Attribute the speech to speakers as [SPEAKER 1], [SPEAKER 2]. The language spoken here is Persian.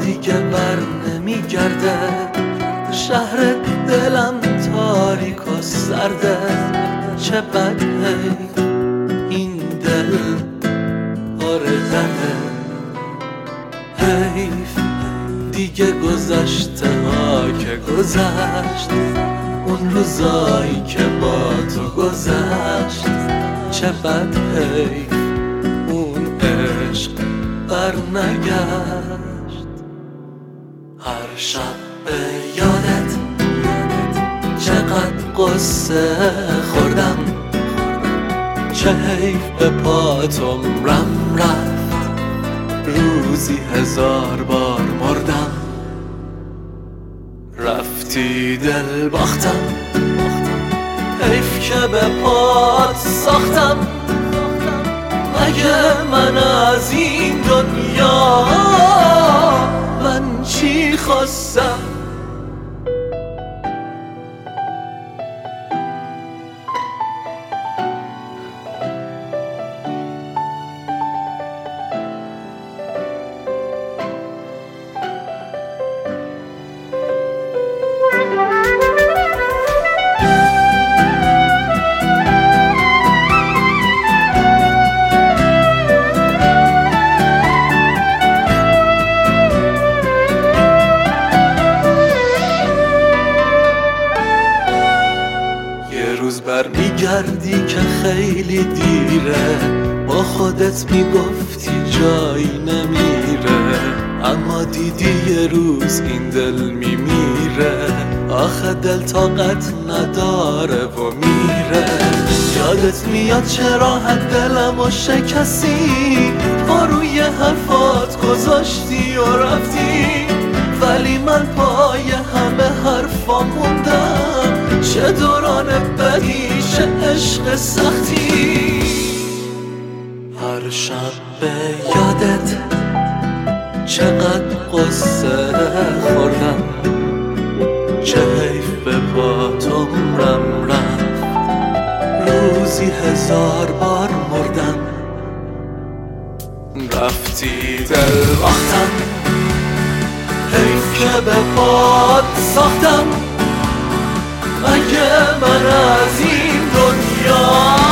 [SPEAKER 1] دیگه بر نمیگرده، شهر دلم تاریک و سرده. چه بد این دل پر درده، حیف دیگه گذشته ها که گذشت، اون روزایی که با تو گذشت. چه بد حیف اون عشق بر نگشت. هر شب به یادت چقدر قصه خوردم، چه حیف به پات عمرم رفت، روزی 1000 بار مردم. رفتی دل باختم، حیف که به پات ساختم. مگه من از این دنیا من چی خواستم؟ روز برمیگردی که خیلی دیره، با خودت میگفتی جایی نمیره، اما دیدی یه روز این دل میمیره. آخه دل طاقت نداره و میره. یادت میاد چرا حد دلم و شکستی، پا روی حرفات گذاشتی و رفتی، ولی من پای همه حرفا موندم. چه دوران بدی، چه عشق سختی. هر شب به یادت چقدر قصه خوردم، چه حیف به پات عمرم رفت، روزی 1000 بار مردم. رفتی دل باختم، حیف که به پات ساختم. مگه من از این دنیا